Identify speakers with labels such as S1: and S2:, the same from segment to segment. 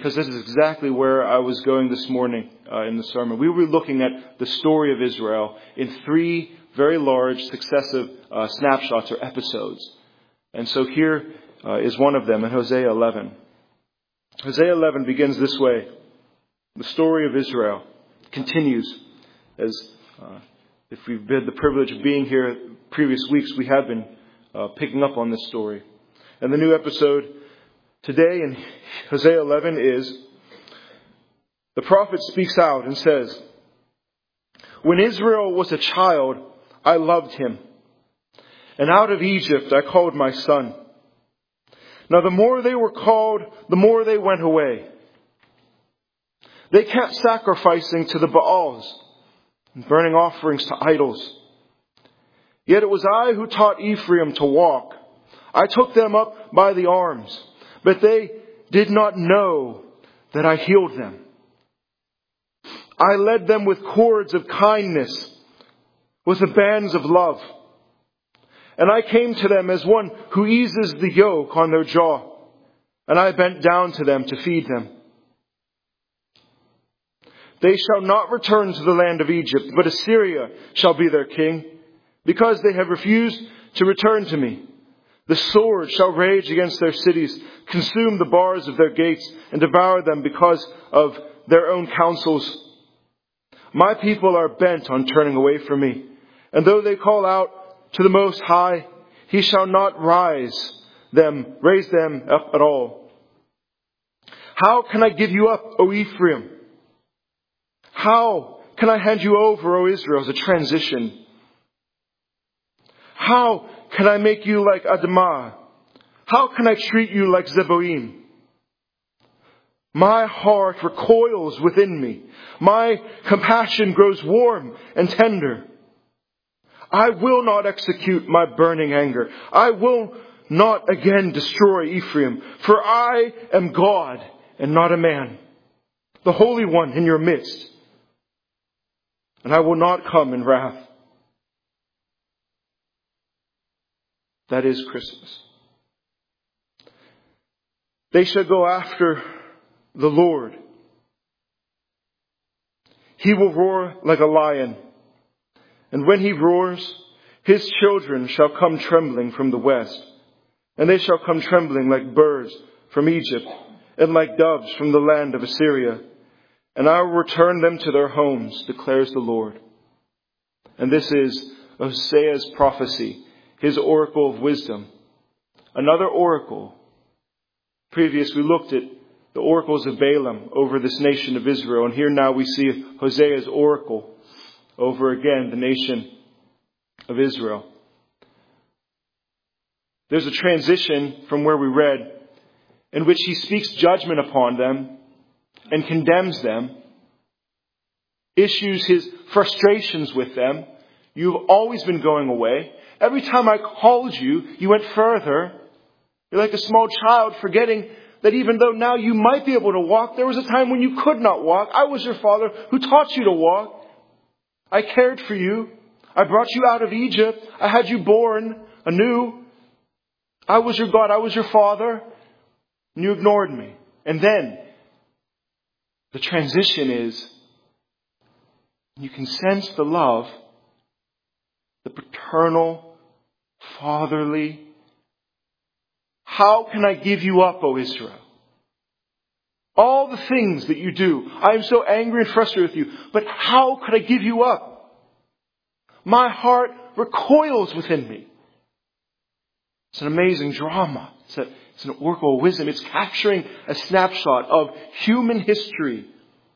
S1: because this is exactly where I was going this morning in the sermon. We were looking at the story of Israel in 3 very large successive snapshots or episodes. And so here is one of them in Hosea 11. Hosea 11 begins this way. The story of Israel continues as if we've had the privilege of being here previous weeks, we have been picking up on this story. And the new episode today in Hosea 11 is, the prophet speaks out and says, "When Israel was a child, I loved him. And out of Egypt I called my son. Now the more they were called, the more they went away. They kept sacrificing to the Baals and burning offerings to idols. Yet it was I who taught Ephraim to walk. I took them up by the arms, but they did not know that I healed them. I led them with cords of kindness, with the bands of love. And I came to them as one who eases the yoke on their jaw, and I bent down to them to feed them. They shall not return to the land of Egypt, but Assyria shall be their king, because they have refused to return to me. The sword shall rage against their cities, consume the bars of their gates, and devour them because of their own counsels. My people are bent on turning away from me, and though they call out to the Most High, he shall not raise them up at all. How can I give you up, O Ephraim? How can I hand you over, O Israel?" As a transition. "How can I make you like Admah? How can I treat you like Zeboim? My heart recoils within me. My compassion grows warm and tender. I will not execute my burning anger. I will not again destroy Ephraim. For I am God and not a man, the Holy One in your midst. And I will not come in wrath." That is Christmas. They shall go after the Lord. He will roar like a lion. And when he roars, his children shall come trembling from the west. And they shall come trembling like birds from Egypt, and like doves from the land of Assyria. And I will return them to their homes, declares the Lord. And this is Hosea's prophecy, his oracle of wisdom. Another oracle. Previous we looked at the oracles of Balaam over this nation of Israel. And here now we see Hosea's oracle over again the nation of Israel. There's a transition from where we read in which he speaks judgment upon them and condemns them, issues his frustrations with them. You've always been going away. Every time I called you, you went further. You're like a small child forgetting that even though now you might be able to walk, there was a time when you could not walk. I was your father who taught you to walk. I cared for you. I brought you out of Egypt. I had you born anew. I was your God. I was your father. And you ignored me. And then the transition is, you can sense the love, the paternal, fatherly. How can I give you up, O Israel? All the things that you do, I am so angry and frustrated with you. But how could I give you up? My heart recoils within me. It's an amazing drama. It's an oracle of wisdom. It's capturing a snapshot of human history,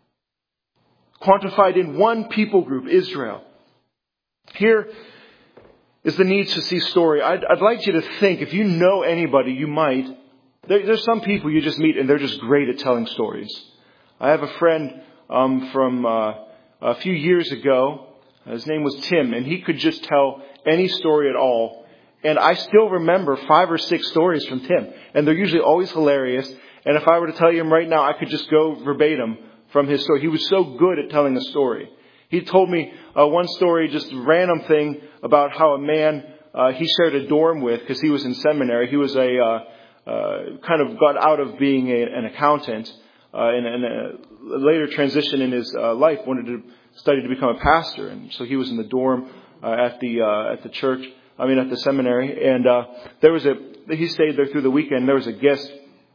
S1: quantified in one people group, Israel. Here is the need to see story. I'd like you to think, if you know anybody, you might. There's some people you just meet and they're just great at telling stories. I have a friend from a few years ago. His name was Tim, and he could just tell any story at all. And I still remember 5 or 6 stories from Tim. And they're usually always hilarious. And if I were to tell you him right now, I could just go verbatim from his story. He was so good at telling a story. He told me one story, just a random thing, about how a man he shared a dorm with because he was in seminary. He was kind of got out of being an accountant. in a later transition in his life, wanted to study to become a pastor. And so he was in the dorm at the church, at the seminary. And he stayed there through the weekend. There was a guest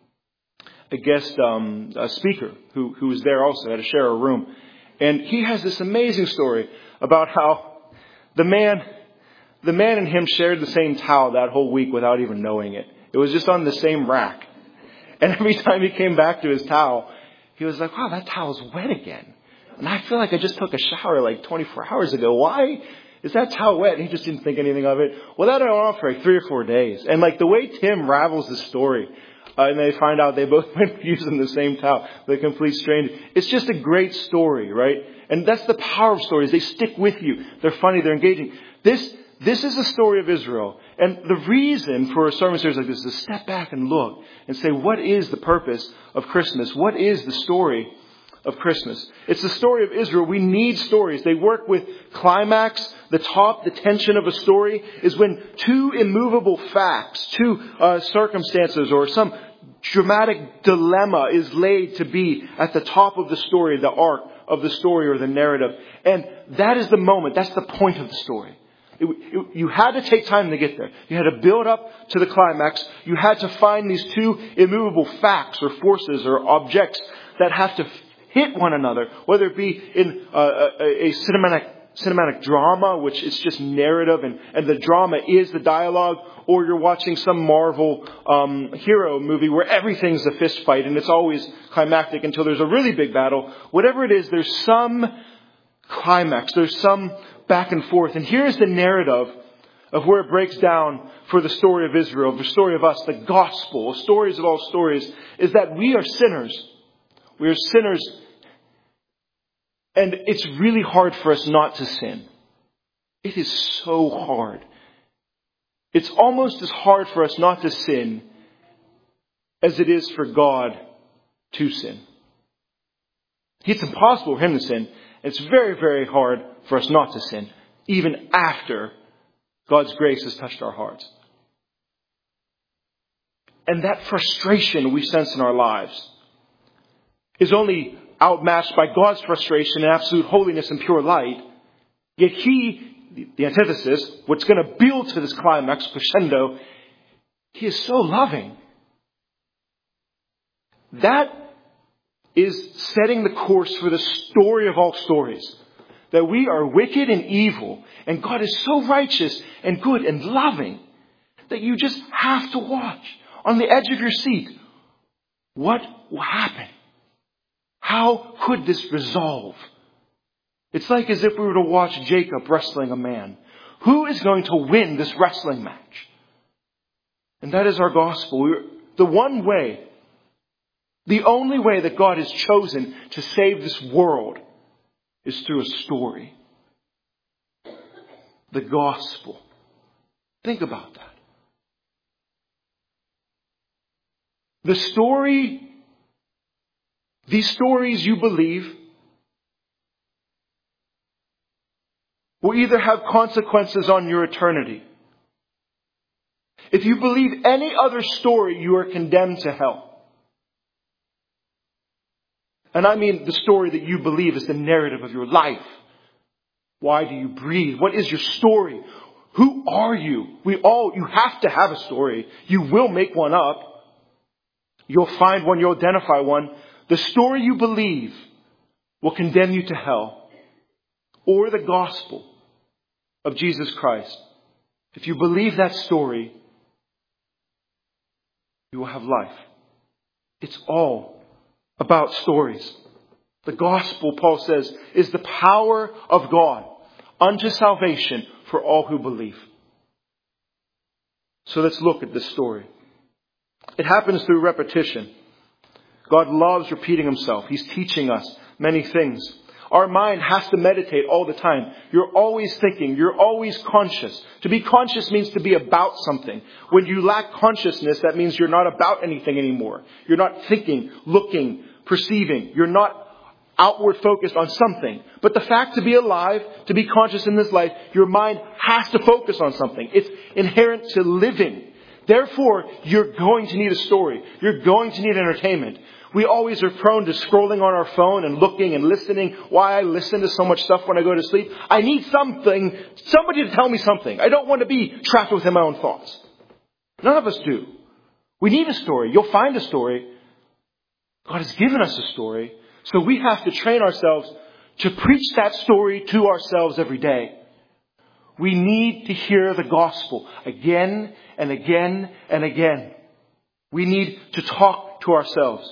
S1: speaker who was there also, had to share a room. And he has this amazing story about how the man and him shared the same towel that whole week without even knowing it. It was just on the same rack. And every time he came back to his towel, he was like, wow, that towel's wet again. And I feel like I just took a shower like 24 hours ago. Why is that towel wet? And he just didn't think anything of it. Well, that went on for like 3 or 4 days. And like the way Tim ravels the story, and they find out they both went using the same towel, the complete stranger. It's just a great story, right? And that's the power of stories. They stick with you. They're funny. They're engaging. This is the story of Israel. And the reason for a sermon series like this is to step back and look and say, what is the purpose of Christmas? What is the story of Christmas? It's the story of Israel. We need stories. They work with climax. The tension of a story is when two immovable facts, two circumstances, or some dramatic dilemma is laid to be at the top of the story, the arc of the story or the narrative. And that is the moment. That's the point of the story. You had to take time to get there. You had to build up to the climax. You had to find these two immovable facts or forces or objects that have to hit one another, whether it be in a cinematic drama, which is just narrative and the drama is the dialogue, or you're watching some Marvel hero movie where everything's a fist fight and it's always climactic until there's a really big battle. Whatever it is, there's some climax. There's some back and forth. And here's the narrative of where it breaks down for the story of Israel, the story of us, the gospel, stories of all stories, is that we are sinners. We are sinners. And it's really hard for us not to sin. It is so hard. It's almost as hard for us not to sin as it is for God to sin. It's impossible for Him to sin. It's very, very hard for us not to sin, even after God's grace has touched our hearts. And that frustration we sense in our lives is only outmatched by God's frustration and absolute holiness and pure light. Yet He, the antithesis, what's going to build to this climax, crescendo, He is so loving. That is setting the course for the story of all stories. That we are wicked and evil, and God is so righteous and good and loving that you just have to watch on the edge of your seat. What will happen? How could this resolve? It's like as if we were to watch Jacob wrestling a man. Who is going to win this wrestling match? And that is our gospel. The one way, the only way that God has chosen to save this world is through a story. The gospel. Think about that. These stories you believe will either have consequences on your eternity. If you believe any other story, you are condemned to hell. And I mean the story that you believe is the narrative of your life. Why do you breathe? What is your story? Who are you? You have to have a story. You will make one up. You'll find one. You'll identify one. The story you believe will condemn you to hell. Or the gospel of Jesus Christ. If you believe that story, you will have life. It's all about stories. The gospel, Paul says, is the power of God unto salvation for all who believe. So let's look at this story. It happens through repetition. God loves repeating Himself. He's teaching us many things. Our mind has to meditate all the time. You're always thinking. You're always conscious. To be conscious means to be about something. When you lack consciousness, that means you're not about anything anymore. You're not thinking, looking, perceiving. You're not outward focused on something. But the fact to be alive, to be conscious in this life, your mind has to focus on something. It's inherent to living. Therefore, you're going to need a story. You're going to need entertainment. We always are prone to scrolling on our phone and looking and listening. Why I listen to so much stuff when I go to sleep? I need somebody to tell me something. I don't want to be trapped within my own thoughts. None of us do. We need a story. You'll find a story. God has given us a story. So we have to train ourselves to preach that story to ourselves every day. We need to hear the gospel again and again and again. We need to talk to ourselves.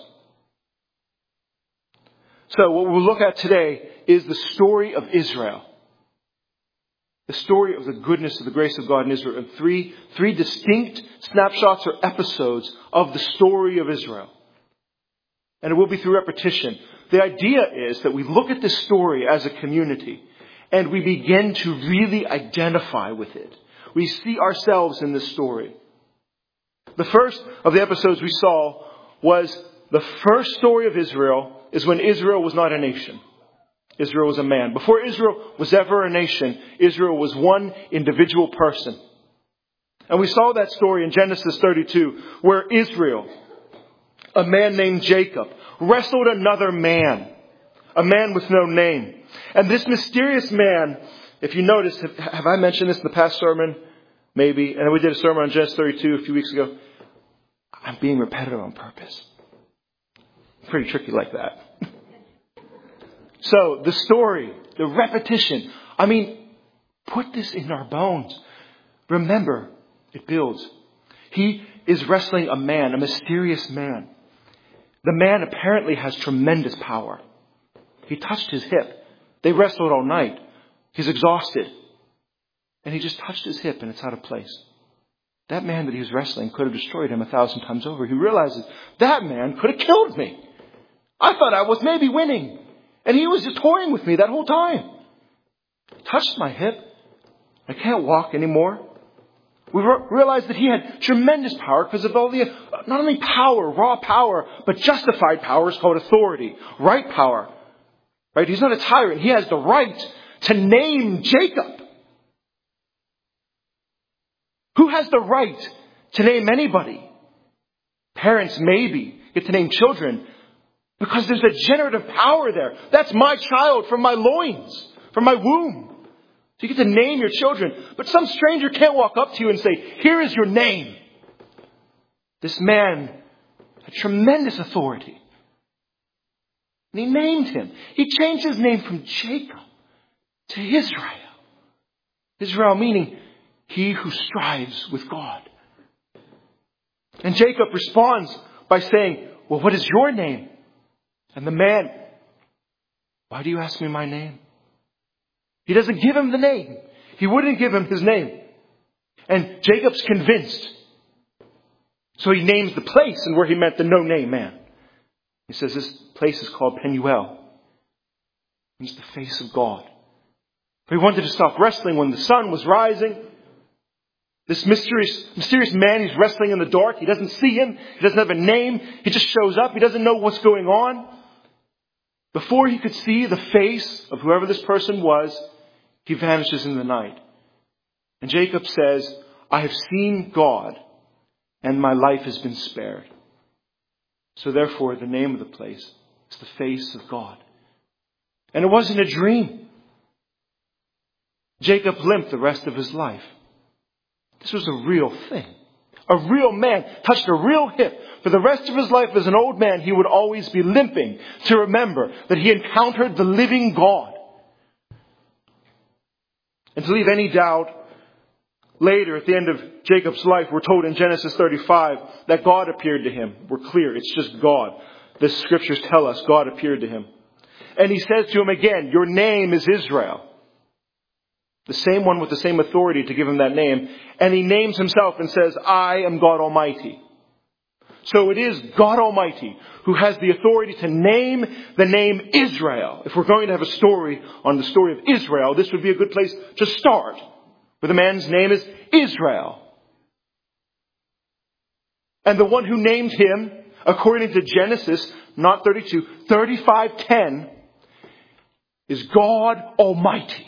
S1: So what we'll look at today is the story of Israel. The story of the goodness of the grace of God in Israel. And three distinct snapshots or episodes of the story of Israel. And it will be through repetition. The idea is that we look at this story as a community and we begin to really identify with it. We see ourselves in this story. The first of the episodes we saw was the first story of Israel is when Israel was not a nation. Israel was a man. Before Israel was ever a nation, Israel was one individual person. And we saw that story in Genesis 32, where Israel, a man named Jacob, wrestled another man, a man with no name. And this mysterious man, if you notice, have I mentioned this in the past sermon? Maybe. And we did a sermon on Genesis 32 a few weeks ago. I'm being repetitive on purpose. Pretty tricky like that. So the story, the repetition. I mean, put this in our bones. Remember, it builds. He is wrestling a man, a mysterious man. The man apparently has tremendous power. He touched his hip. They wrestled all night. He's exhausted. And he just touched his hip and it's out of place. That man that he was wrestling could have destroyed him 1,000 times over. He realizes that man could have killed me. I thought I was maybe winning. And he was just toying with me that whole time. Touched my hip. I can't walk anymore. We realized that he had tremendous power because of all the, not only power, raw power, but justified power is called authority. Right power. Right? He's not a tyrant. He has the right to name Jacob. Who has the right to name anybody? Parents maybe get to name children because there's a generative power there. That's my child from my loins, from my womb. So you get to name your children. But some stranger can't walk up to you and say, here is your name. This man had tremendous authority. And he named him. He changed his name from Jacob to Israel. Israel meaning he who strives with God. And Jacob responds by saying, well, what is your name? And the man, why do you ask me my name? He doesn't give him the name. He wouldn't give him his name. And Jacob's convinced. So he names the place and where he met the no-name man. He says this place is called Penuel. It's the face of God. He wanted to stop wrestling when the sun was rising. This mysterious man, he's wrestling in the dark. He doesn't see him. He doesn't have a name. He just shows up. He doesn't know what's going on. Before he could see the face of whoever this person was, he vanishes in the night. And Jacob says, I have seen God and my life has been spared. So therefore, the name of the place is the face of God. And it wasn't a dream. Jacob limped the rest of his life. This was a real thing. A real man touched a real hip. For the rest of his life as an old man, he would always be limping to remember that he encountered the living God. And to leave any doubt, later at the end of Jacob's life, we're told in Genesis 35 that God appeared to him. We're clear, it's just God. The scriptures tell us God appeared to him. And he says to him again, your name is Israel. The same one with the same authority to give him that name. And he names himself and says, I am God Almighty. So it is God Almighty who has the authority to name the name Israel. If we're going to have a story on the story of Israel, this would be a good place to start. Where the man's name is Israel. And the one who named him, according to Genesis, not 32, 35:10, is God Almighty.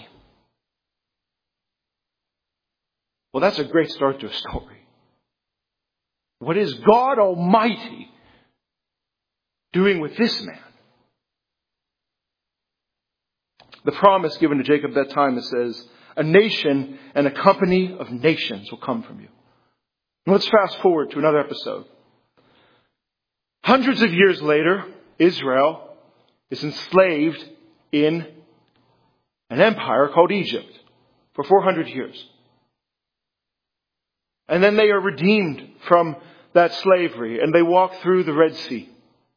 S1: Well, that's a great start to a story. What is God Almighty doing with this man? The promise given to Jacob at that time, it says, a nation and a company of nations will come from you. Let's fast forward to another episode. Hundreds of years later, Israel is enslaved in an empire called Egypt for 400 years. And then they are redeemed from that slavery and they walk through the Red Sea.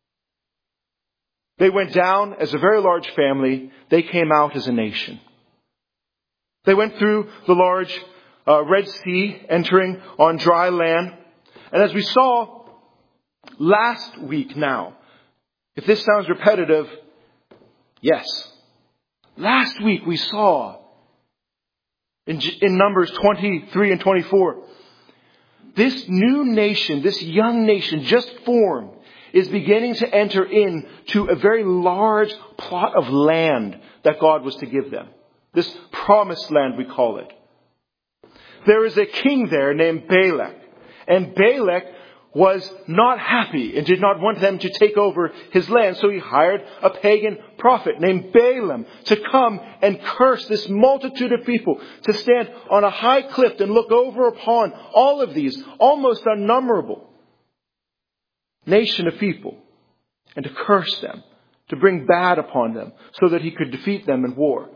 S1: They went down as a very large family. They came out as a nation. They went through the large Red Sea, entering on dry land. And as we saw last week now, if this sounds repetitive, yes. Last week we saw in Numbers 23 and 24, this new nation, this young nation just formed, is beginning to enter into a very large plot of land that God was to give them. This promised land, we call it. There is a king there named Balak. And Balak was not happy and did not want them to take over his land. So he hired a pagan prophet named Balaam to come and curse this multitude of people, to stand on a high cliff and look over upon all of these almost unnumberable nation of people, and to curse them, to bring bad upon them, so that he could defeat them in war.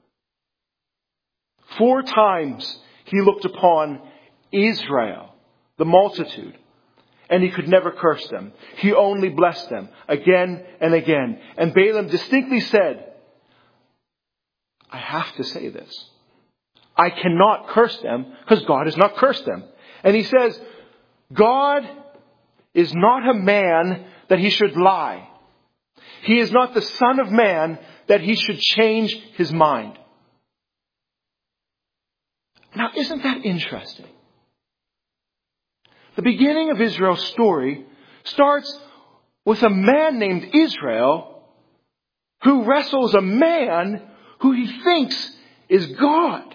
S1: 4 times he looked upon Israel, the multitude, and he could never curse them. He only blessed them again and again. And Balaam distinctly said, I have to say this. I cannot curse them because God has not cursed them. And he says, God is not a man that he should lie. He is not the son of man that he should change his mind. Now, isn't that interesting? The beginning of Israel's story starts with a man named Israel who wrestles a man who he thinks is God.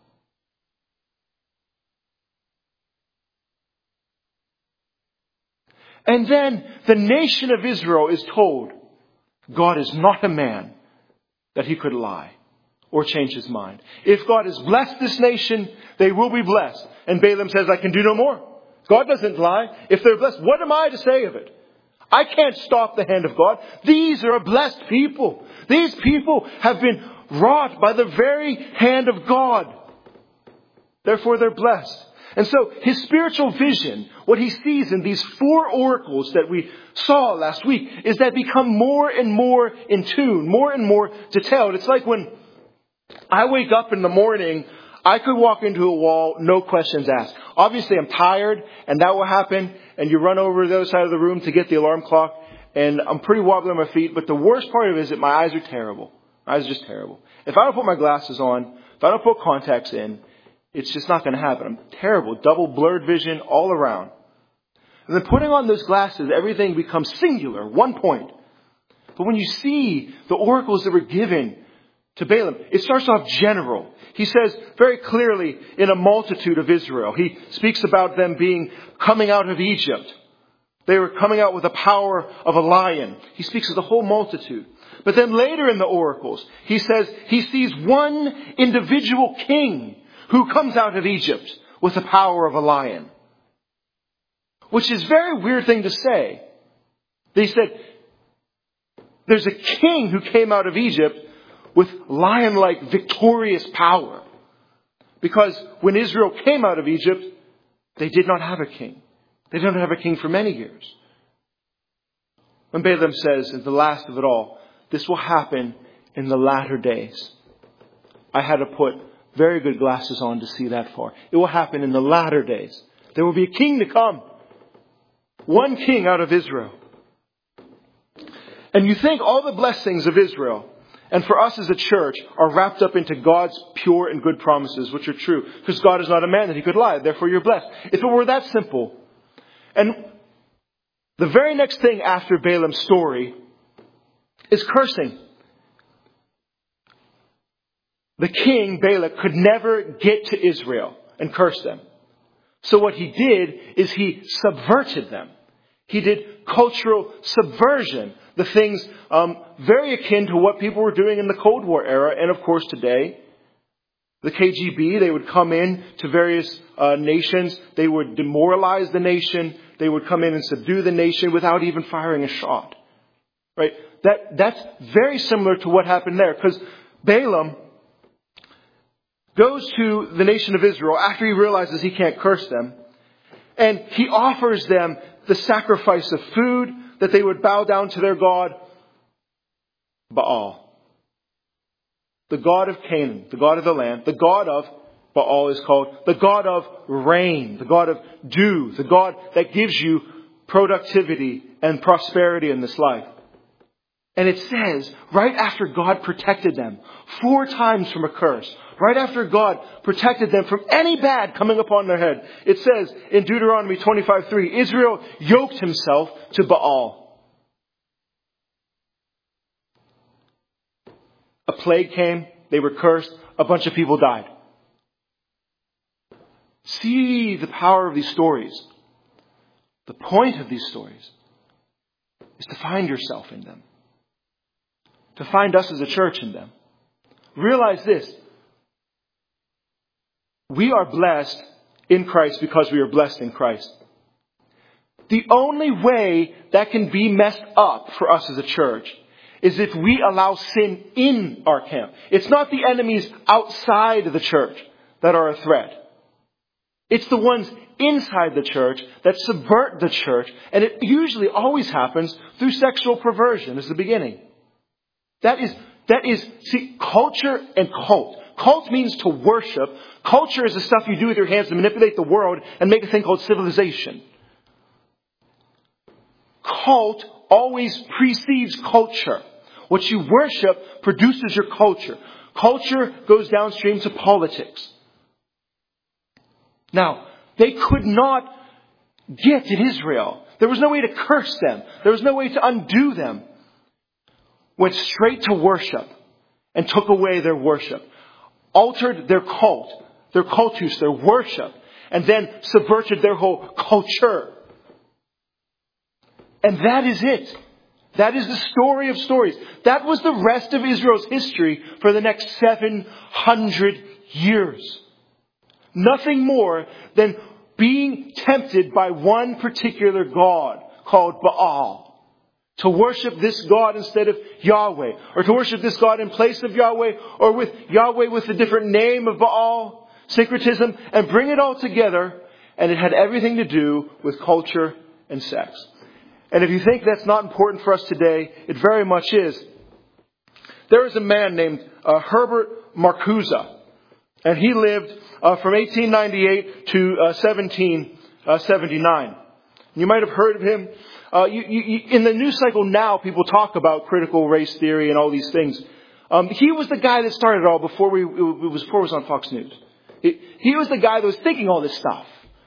S1: And then the nation of Israel is told, God is not a man that he could lie or change his mind. If God has blessed this nation, they will be blessed. And Balaam says, I can do no more. God doesn't lie. If they're blessed, what am I to say of it? I can't stop the hand of God. These are a blessed people. These people have been wrought by the very hand of God. Therefore, they're blessed. And so his spiritual vision, what he sees in these 4 oracles that we saw last week, is that become more and more in tune, more and more detailed. It's like when I wake up in the morning, I could walk into a wall, no questions asked. Obviously, I'm tired, and that will happen, and you run over to the other side of the room to get the alarm clock, and I'm pretty wobbly on my feet, but the worst part of it is that my eyes are terrible. My eyes are just terrible. If I don't put my glasses on, if I don't put contacts in, it's just not going to happen. I'm terrible. Double blurred vision all around. And then putting on those glasses, everything becomes singular, one point. But when you see the oracles that were given to Balaam, it starts off general. He says very clearly in a multitude of Israel. He speaks about them coming out of Egypt. They were coming out with the power of a lion. He speaks of the whole multitude. But then later in the oracles, he says he sees one individual king who comes out of Egypt with the power of a lion. Which is a very weird thing to say. They said, there's a king who came out of Egypt with lion-like victorious power. Because when Israel came out of Egypt, they did not have a king. They didn't have a king for many years. When Balaam says, in the last of it all, this will happen in the latter days. I had to put very good glasses on to see that far. It will happen in the latter days. There will be a king to come. One king out of Israel. And you think all the blessings of Israel, and for us as a church, are wrapped up into God's pure and good promises, which are true. Because God is not a man that he could lie. Therefore you're blessed. If it were that simple. And the very next thing after Balaam's story is cursing. The king, Balak, could never get to Israel and curse them. So what he did is he subverted them. He did cultural subversion. The things very akin to what people were doing in the Cold War era and, of course, today. The KGB, they would come in to various nations. They would demoralize the nation. They would come in and subdue the nation without even firing a shot. Right? That's very similar to what happened there. Because Balaam goes to the nation of Israel after he realizes he can't curse them. And he offers them the sacrifice of food, that they would bow down to their god, Baal. The god of Canaan, the god of the land, the god of Baal is called the god of rain, the god of dew, the god that gives you productivity and prosperity in this life. And it says, right after God protected them 4 times from a curse, right after God protected them from any bad coming upon their head, it says in Deuteronomy 25:3, Israel yoked himself to Baal. A plague came, they were cursed, a bunch of people died. See the power of these stories. The point of these stories is to find yourself in them. To find us as a church in them. Realize this. We are blessed in Christ because we are blessed in Christ. The only way that can be messed up for us as a church is if we allow sin in our camp. It's not the enemies outside of the church that are a threat. It's the ones inside the church that subvert the church. And it usually always happens through sexual perversion as the beginning. That is, culture and cult. Cult means to worship. Culture is the stuff you do with your hands to manipulate the world and make a thing called civilization. Cult always precedes culture. What you worship produces your culture. Culture goes downstream to politics. Now, they could not get at Israel. There was no way to curse them. There was no way to undo them. Went straight to worship and took away their worship. Altered their cult, their cultus, their worship, and then subverted their whole culture. And that is it. That is the story of stories. That was the rest of Israel's history for the next 700 years. Nothing more than being tempted by one particular god called Baal. To worship this God instead of Yahweh. Or to worship this God in place of Yahweh. Or with Yahweh with a different name of Baal. Syncretism. And bring it all together. And it had everything to do with culture and sex. And if you think that's not important for us today, it very much is. There is a man named Herbert Marcuse. And he lived from 1898 to 1779. You might have heard of him. In the news cycle now, people talk about critical race theory and all these things. He was the guy that started it all before it was on Fox News. He was the guy that was thinking all this stuff.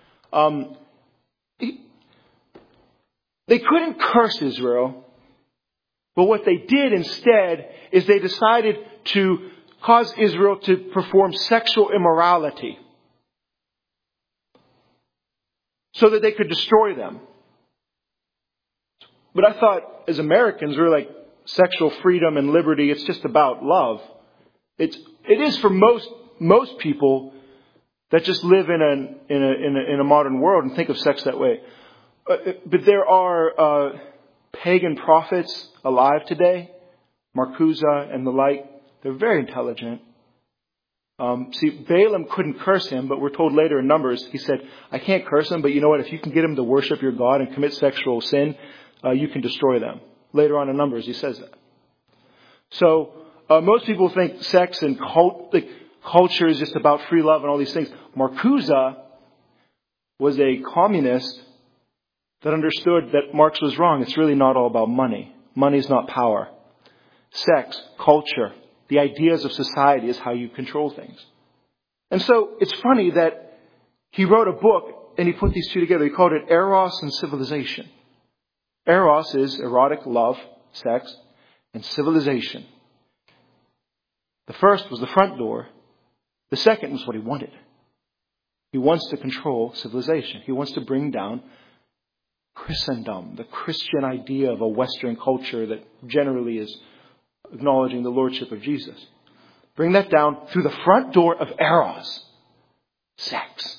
S1: They couldn't curse Israel, but what they did instead is they decided to cause Israel to perform sexual immorality so that they could destroy them. But I thought, as Americans, we're like sexual freedom and liberty. It's just about love. It is for most people that just live in a modern world and think of sex that way. But there are pagan prophets alive today, Marcuse and the like. They're very intelligent. Balaam couldn't curse him, but we're told later in Numbers, he said, I can't curse him, but you know what? If you can get him to worship your God and commit sexual sin, you can destroy them. Later on in Numbers, he says that. So, most people think sex and culture is just about free love and all these things. Marcuse was a communist that understood that Marx was wrong. It's really not all about money. Money is not power. Sex, culture, the ideas of society is how you control things. And so, it's funny that he wrote a book and he put these two together. He called it Eros and Civilization. Eros is erotic love, sex, and civilization. The first was the front door. The second was what he wanted. He wants to control civilization. He wants to bring down Christendom, the Christian idea of a Western culture that generally is acknowledging the lordship of Jesus. Bring that down through the front door of Eros. Sex.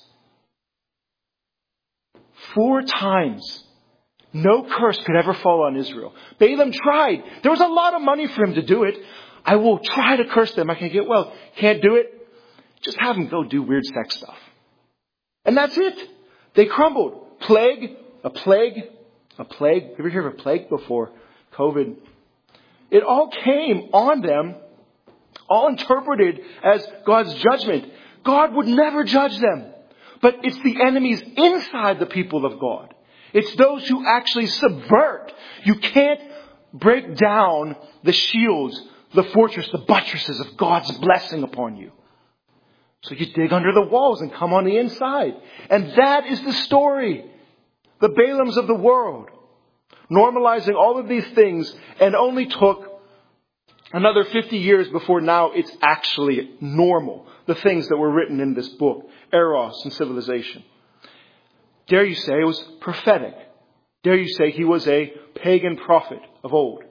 S1: 4 times. No curse could ever fall on Israel. Balaam tried. There was a lot of money for him to do it. I will try to curse them. I can get well. Can't do it. Just have them go do weird sex stuff. And that's it. They crumbled. Plague. A plague. You ever hear of a plague before? COVID. It all came on them, all interpreted as God's judgment. God would never judge them. But it's the enemies inside the people of God. It's those who actually subvert. You can't break down the shields, the fortress, the buttresses of God's blessing upon you. So you dig under the walls and come on the inside. And that is the story. The Balaams of the world. Normalizing all of these things, and only took another 50 years before now it's actually normal. The things that were written in this book. Eros and civilization. Dare you say it was prophetic? Dare you say he was a pagan prophet of old?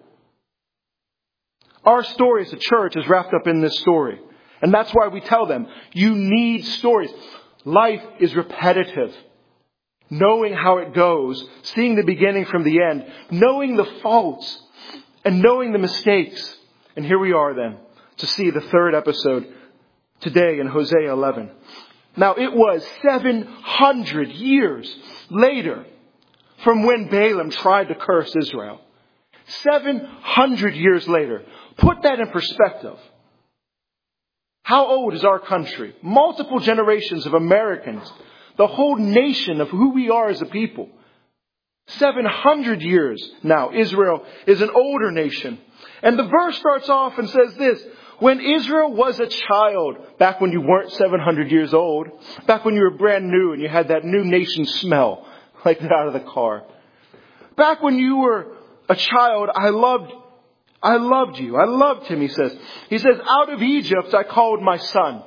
S1: Our story as a church is wrapped up in this story. And that's why we tell them, you need stories. Life is repetitive. Knowing how it goes, seeing the beginning from the end, knowing the faults, and knowing the mistakes. And here we are then, to see the 3rd episode today in Hosea 11. Now it was 700 years later from when Balaam tried to curse Israel. 700 years later. Put that in perspective. How old is our country? Multiple generations of Americans. The whole nation of who we are as a people. 700 years now. Israel is an older nation. And the verse starts off and says this. When Israel was a child, back when you weren't 700 years old, back when you were brand new and you had that new nation smell, like that out of the car. Back when you were a child, I loved you. I loved him, he says. He says, out of Egypt I called my son.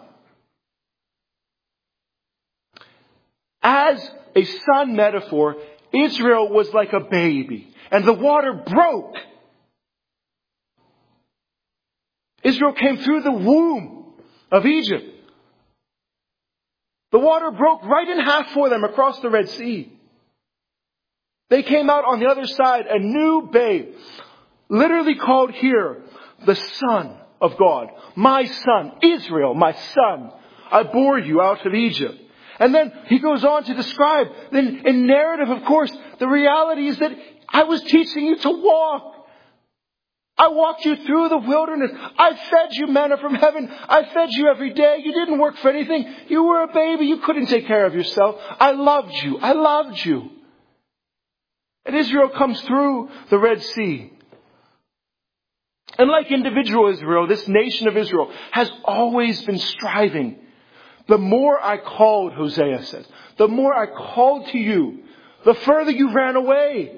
S1: As a son metaphor, Israel was like a baby. And the water broke. Israel came through the womb of Egypt. The water broke right in half for them across the Red Sea. They came out on the other side, a new babe. Literally called here, the Son of God. My son, Israel, my son. I bore you out of Egypt. And then he goes on to describe, then in narrative, of course, the reality is that I was teaching you to walk. I walked you through the wilderness. I fed you manna from heaven. I fed you every day. You didn't work for anything. You were a baby. You couldn't take care of yourself. I loved you. I loved you. And Israel comes through the Red Sea. And like individual Israel, this nation of Israel has always been striving. The more I called, Hosea says, the more I called to you, the further you ran away.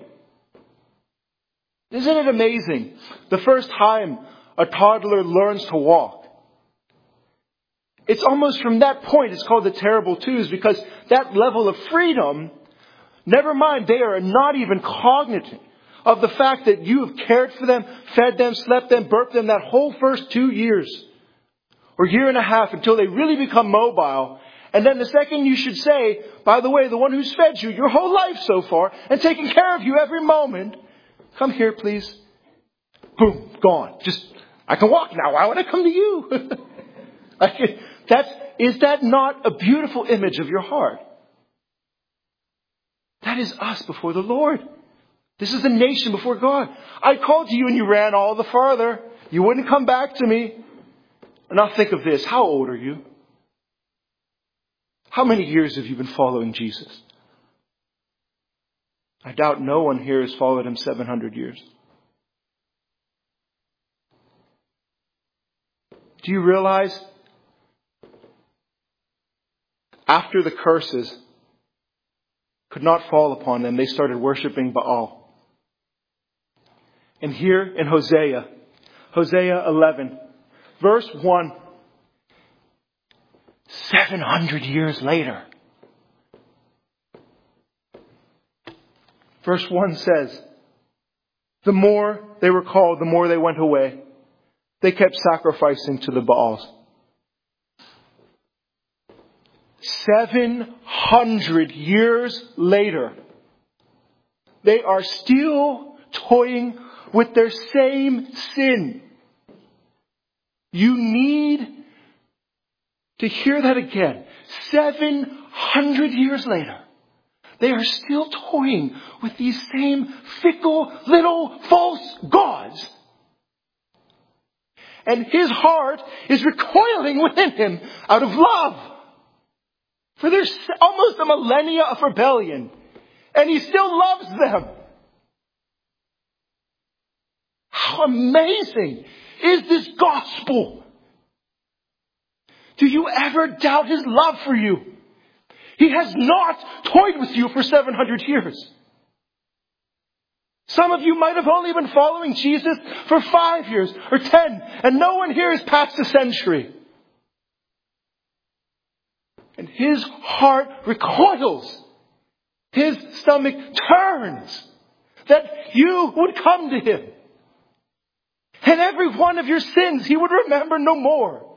S1: Isn't it amazing? The first time a toddler learns to walk. It's almost from that point, it's called the terrible twos, because that level of freedom, never mind, they are not even cognizant of the fact that you have cared for them, fed them, slept them, burped them that whole first 2 years or year and a half until they really become mobile. And then the second you should say, by the way, the one who's fed you your whole life so far and taken care of you every moment, come here, please. Boom, gone. I can walk now. Why would I come to you? Is that not a beautiful image of your heart? That is us before the Lord. This is the nation before God. I called to you and you ran all the farther. You wouldn't come back to me. And now think of this. How old are you? How many years have you been following Jesus? I doubt no one here has followed him 700 years. Do you realize after the curses could not fall upon them, they started worshiping Baal? And here in Hosea 11, verse 1, 700 years later, Verse 1 says, the more they were called, the more they went away. They kept sacrificing to the Baals. 700 years later, they are still toying with their same sin. You need to hear that again. 700 years later, they are still toying with these same fickle little false gods. And his heart is recoiling within him out of love. For there's almost a millennia of rebellion. And he still loves them. How amazing is this gospel? Do you ever doubt his love for you? He has not toyed with you for 700 years. Some of you might have only been following Jesus for 5 years or 10, and no one here is past a century. And his heart recoils. His stomach turns that you would come to him. And every one of your sins he would remember no more.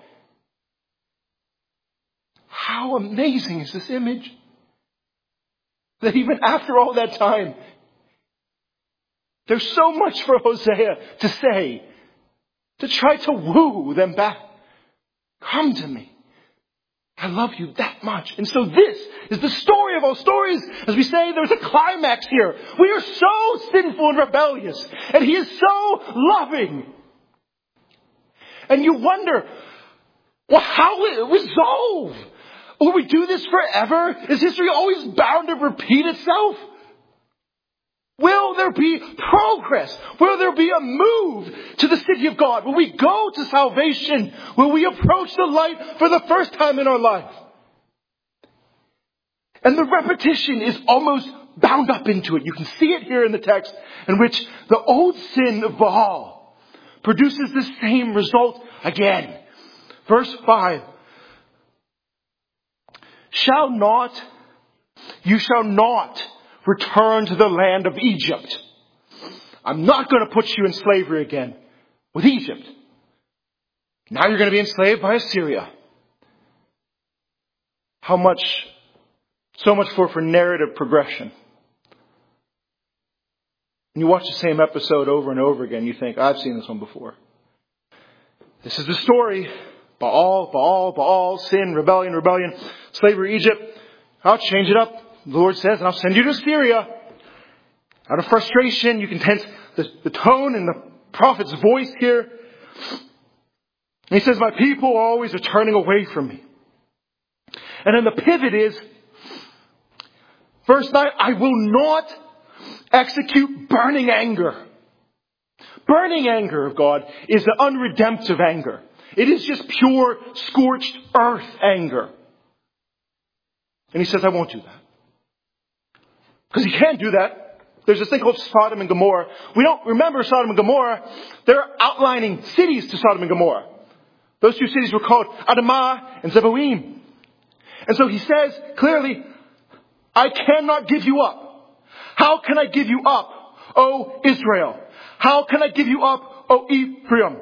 S1: How amazing is this image? That even after all that time, there's so much for Hosea to say, to try to woo them back. Come to me. I love you that much. And so this is the story of all stories. As we say, there's a climax here. We are so sinful and rebellious. And he is so loving. And you wonder, well, how will it resolve? Will we do this forever? Is history always bound to repeat itself? Will there be progress? Will there be a move to the city of God? Will we go to salvation? Will we approach the light for the first time in our life? And the repetition is almost bound up into it. You can see it here in the text, in which the old sin of Baal produces the same result again. Verse 5. You shall not return to the land of Egypt. I'm not going to put you in slavery again with Egypt. Now you're going to be enslaved by Assyria. So much for narrative progression. And you watch the same episode over and over again, you think, I've seen this one before. This is the story. Baal, sin, rebellion, slavery, Egypt. I'll change it up. The Lord says, and I'll send you to Syria. Out of frustration, you can sense the tone in the prophet's voice here. And he says, my people always are turning away from me. And then the pivot is, verse 9, I will not execute burning anger. Burning anger of God is the unredemptive anger. It is just pure scorched earth anger. And he says, I won't do that. Because he can't do that. There's this thing called Sodom and Gomorrah. We don't remember Sodom and Gomorrah. They're outlining cities to Sodom and Gomorrah. Those two cities were called Admah and Zeboim. And so he says clearly, I cannot give you up. How can I give you up, O Israel? How can I give you up, O Ephraim?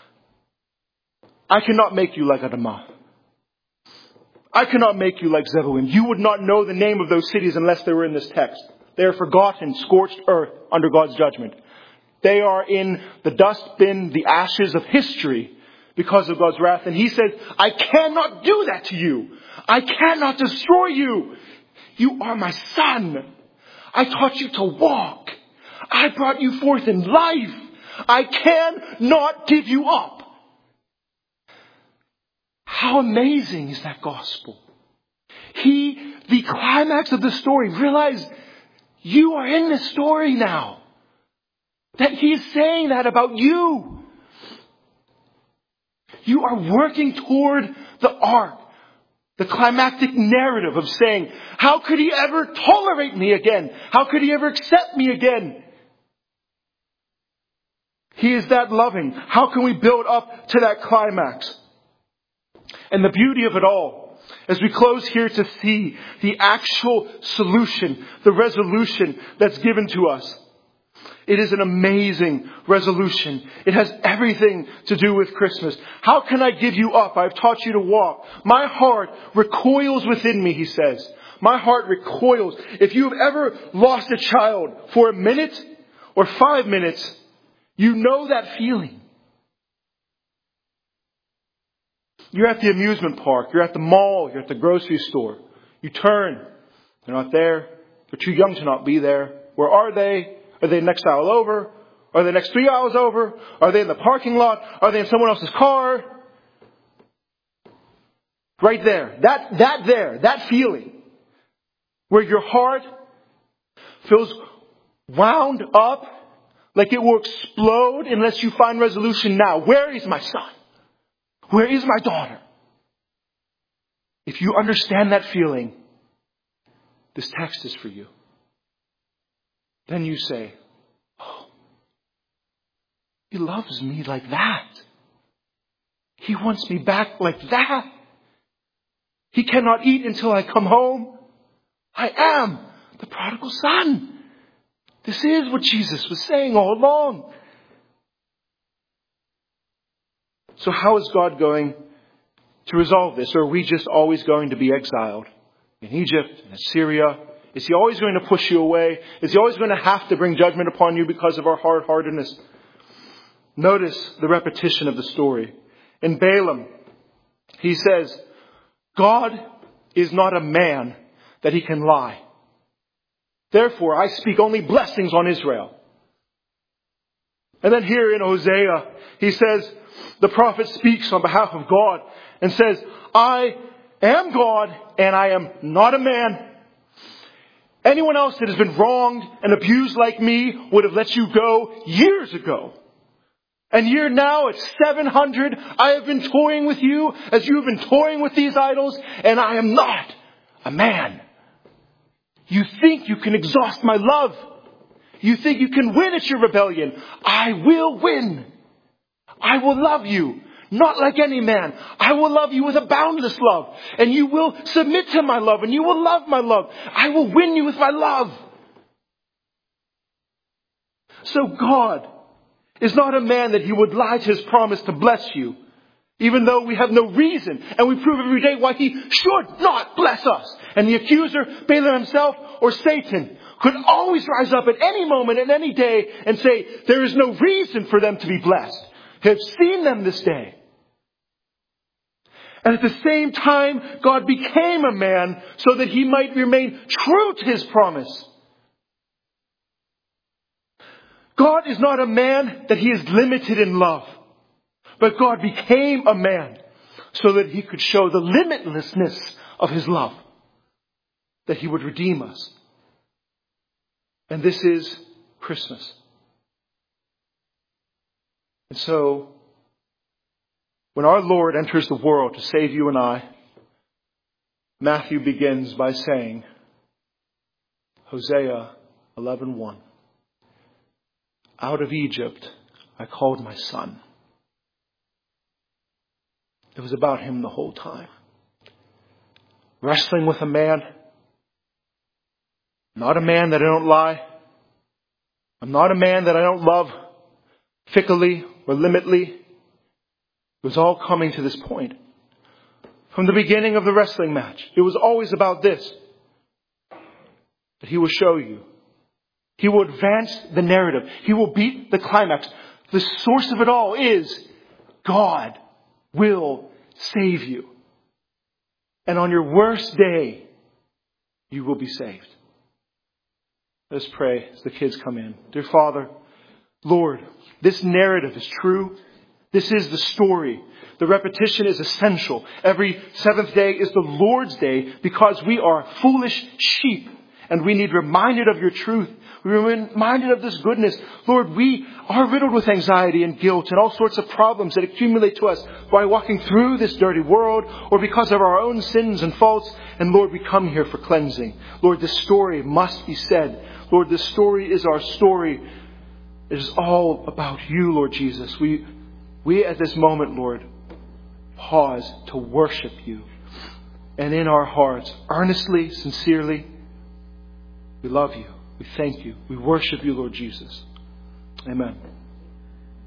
S1: I cannot make you like Admah. I cannot make you like Zeboim. You would not know the name of those cities unless they were in this text. They are forgotten, scorched earth under God's judgment. They are in the dust bin, the ashes of history because of God's wrath. And he says, I cannot do that to you. I cannot destroy you. You are my son. I taught you to walk. I brought you forth in life. I cannot give you up. How amazing is that gospel? The climax of the story, realize you are in this story now. That he's saying that about you. You are working toward the arc, the climactic narrative of saying, how could he ever tolerate me again? How could he ever accept me again? He is that loving. How can we build up to that climax? And the beauty of it all As we close here to see the actual solution, the resolution that's given to us. It is an amazing resolution. It has everything to do with Christmas. How can I give you up? I've taught you to walk. My heart recoils within me, he says. My heart recoils. If you've ever lost a child for a minute or 5 minutes, you know that feeling. You're at the amusement park. You're at the mall. You're at the grocery store. You turn. They're not there. They're too young to not be there. Where are they? Are they next aisle over? Are they next 3 aisles over? Are they in the parking lot? Are they in someone else's car? Right there. That feeling. Where your heart feels wound up like it will explode unless you find resolution now. Where is my son? Where is my daughter? If you understand that feeling, this text is for you. Then you say, oh, he loves me like that. He wants me back like that. He cannot eat until I come home. I am the prodigal son. This is what Jesus was saying all along. So how is God going to resolve this? Or are we just always going to be exiled in Egypt, in Assyria? Is he always going to push you away? Is he always going to have to bring judgment upon you because of our hard-heartedness? Notice the repetition of the story. In Balaam, he says, God is not a man that he can lie. Therefore, I speak only blessings on Israel. And then here in Hosea, he says, the prophet speaks on behalf of God and says, I am God and I am not a man. Anyone else that has been wronged and abused like me would have let you go years ago. And you're now at 700. I have been toying with you as you have been toying with these idols, and I am not a man. You think you can exhaust my love. You think you can win at your rebellion. I will win. I will love you. Not like any man. I will love you with a boundless love. And you will submit to my love. And you will love my love. I will win you with my love. So God is not a man that he would lie to his promise to bless you. Even though we have no reason. And we prove every day why he should not bless us. And the accuser, Balaam himself or Satan, could always rise up at any moment and any day and say, there is no reason for them to be blessed. I have seen them this day. And at the same time, God became a man so that he might remain true to his promise. God is not a man that he is limited in love. But God became a man so that he could show the limitlessness of his love. That he would redeem us. And this is Christmas. And so, when our Lord enters the world to save you and I, Matthew begins by saying, Hosea 11:1, out of Egypt I called my son. It was about him the whole time. Wrestling with a man. Not a man that I don't lie. I'm not a man that I don't love fickly or limitly. It was all coming to this point. From the beginning of the wrestling match, it was always about this. That he will show you. He will advance the narrative. He will beat the climax. The source of it all is God will save you. And on your worst day, you will be saved. Let's pray as the kids come in. Dear Father, Lord, this narrative is true. This is the story. The repetition is essential. Every seventh day is the Lord's day because we are foolish sheep and we need reminded of your truth. We're reminded of this goodness. Lord, we are riddled with anxiety and guilt and all sorts of problems that accumulate to us by walking through this dirty world or because of our own sins and faults. And Lord, we come here for cleansing. Lord, this story must be said. Lord, this story is our story. It is all about you, Lord Jesus. We at this moment, Lord, pause to worship you. and in our hearts, earnestly, sincerely, we love you. We thank you. We worship you, Lord Jesus. Amen.